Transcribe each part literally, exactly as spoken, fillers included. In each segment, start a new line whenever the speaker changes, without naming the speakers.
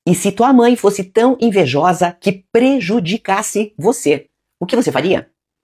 E se tua mãe fosse tão invejosa que prejudicasse você, o que você faria?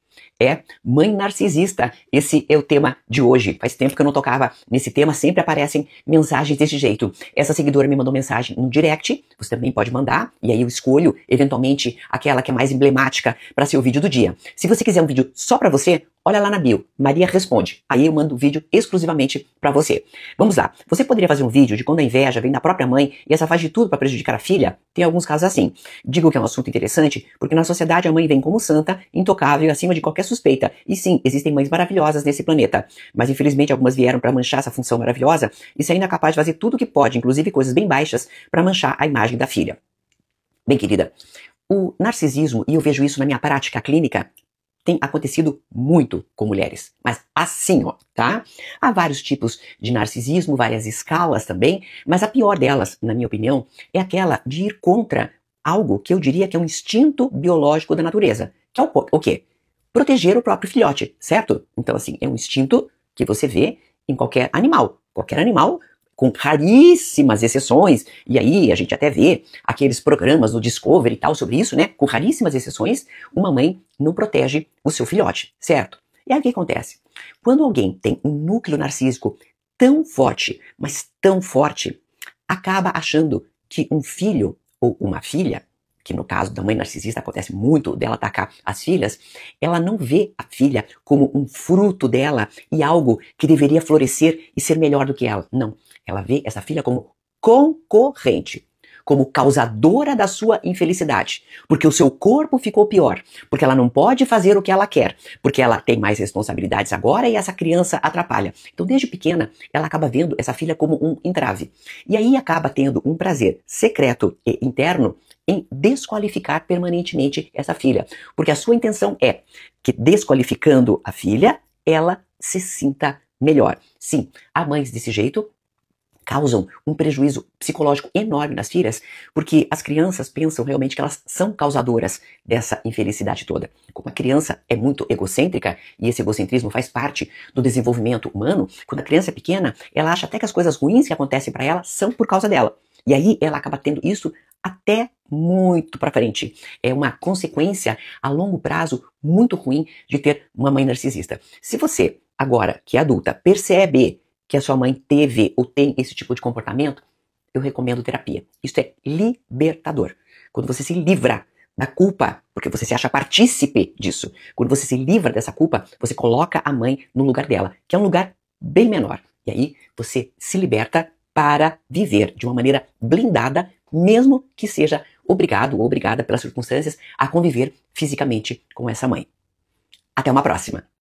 É mãe narcisista. Esse é o tema de hoje. Faz tempo que eu não tocava nesse tema, sempre aparecem mensagens desse jeito. Essa seguidora me mandou mensagem no direct, você também pode mandar, e aí eu escolho, eventualmente, aquela que é mais emblemática para ser o vídeo do dia. Se você quiser um vídeo só para você, olha lá na bio, Maria Responde. Aí eu mando o vídeo exclusivamente para você. Vamos lá. Você poderia fazer um vídeo de quando a inveja vem da própria mãe e essa faz de tudo para prejudicar a filha? Tem alguns casos assim. Digo que é um assunto interessante porque na sociedade a mãe vem como santa, intocável, acima de qualquer suspeita. E sim, existem mães maravilhosas nesse planeta. Mas infelizmente algumas vieram para manchar essa função maravilhosa e saindo capaz de fazer tudo o que pode, inclusive coisas bem baixas, para manchar a imagem da filha. Bem, querida, o narcisismo, e eu vejo isso na minha prática clínica, tem acontecido muito com mulheres, mas assim, ó, tá? Há vários tipos de narcisismo, várias escalas também, mas a pior delas, na minha opinião, é aquela de ir contra algo que eu diria que é um instinto biológico da natureza, que é o, o quê? Proteger o próprio filhote, certo? Então, assim, é um instinto que você vê em qualquer animal. Qualquer animal, com raríssimas exceções, e aí a gente até vê aqueles programas do Discovery e tal sobre isso, né? Com raríssimas exceções, uma mãe não protege o seu filhote, certo? E aí o que acontece? Quando alguém tem um núcleo narcísico tão forte, mas tão forte, acaba achando que um filho ou uma filha, que no caso da mãe narcisista acontece muito dela atacar as filhas, ela não vê a filha como um fruto dela e algo que deveria florescer e ser melhor do que ela. Não. Ela vê essa filha como concorrente, como causadora da sua infelicidade, porque o seu corpo ficou pior, porque ela não pode fazer o que ela quer, porque ela tem mais responsabilidades agora e essa criança atrapalha. Então, desde pequena, ela acaba vendo essa filha como um entrave. E aí acaba tendo um prazer secreto e interno em desqualificar permanentemente essa filha, porque a sua intenção é que, desqualificando a filha, ela se sinta melhor. Sim, há mães desse jeito causam um prejuízo psicológico enorme nas filhas, porque as crianças pensam realmente que elas são causadoras dessa infelicidade toda. Como a criança é muito egocêntrica, e esse egocentrismo faz parte do desenvolvimento humano, quando a criança é pequena, ela acha até que as coisas ruins que acontecem para ela são por causa dela. E aí ela acaba tendo isso até muito para frente. É uma consequência a longo prazo muito ruim de ter uma mãe narcisista. Se você, agora que é adulta, percebe que a sua mãe teve ou tem esse tipo de comportamento, eu recomendo terapia. Isso é libertador. Quando você se livra da culpa, porque você se acha partícipe disso, quando você se livra dessa culpa, você coloca a mãe no lugar dela, que é um lugar bem menor. E aí você se liberta para viver de uma maneira blindada, mesmo que seja obrigado ou obrigada pelas circunstâncias a conviver fisicamente com essa mãe. Até uma próxima!